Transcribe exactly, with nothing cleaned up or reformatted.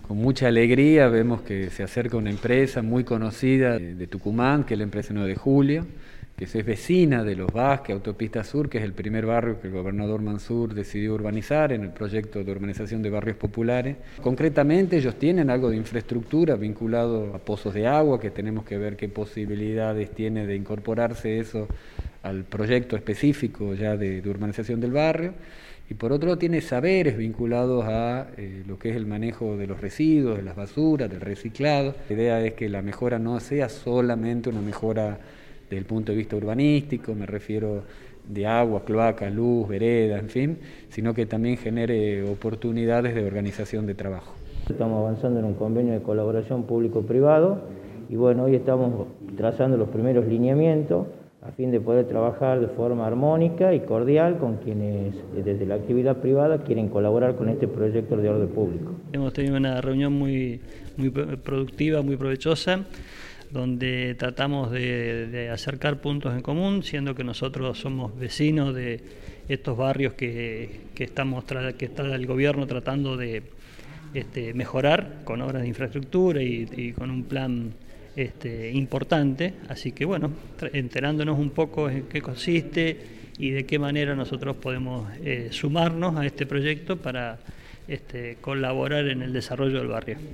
Con mucha alegría vemos que se acerca una empresa muy conocida de, de Tucumán, que es la empresa nueve de julio, que es vecina de Los Vázquez, Autopista Sur, que es el primer barrio que el gobernador Mansur decidió urbanizar en el proyecto de urbanización de barrios populares. Concretamente ellos tienen algo de infraestructura vinculado a pozos de agua, que tenemos que ver qué posibilidades tiene de incorporarse eso al proyecto específico ya de, de urbanización del barrio. Y por otro lado tiene saberes vinculados a eh, lo que es el manejo de los residuos, de las basuras, del reciclado. La idea es que la mejora no sea solamente una mejora desde el punto de vista urbanístico, me refiero de agua, cloaca, luz, vereda, en fin, sino que también genere oportunidades de organización de trabajo. Estamos avanzando en un convenio de colaboración público-privado y bueno, hoy estamos trazando los primeros lineamientos a fin de poder trabajar de forma armónica y cordial con quienes desde la actividad privada quieren colaborar con este proyecto de orden público. Hemos tenido una reunión muy, muy productiva, muy provechosa, donde tratamos de, de acercar puntos en común, siendo que nosotros somos vecinos de estos barrios que, que, estamos que está el gobierno tratando de este, mejorar con obras de infraestructura y, y con un plan Este, importante, así que bueno, enterándonos un poco en qué consiste y de qué manera nosotros podemos eh, sumarnos a este proyecto para este, colaborar en el desarrollo del barrio.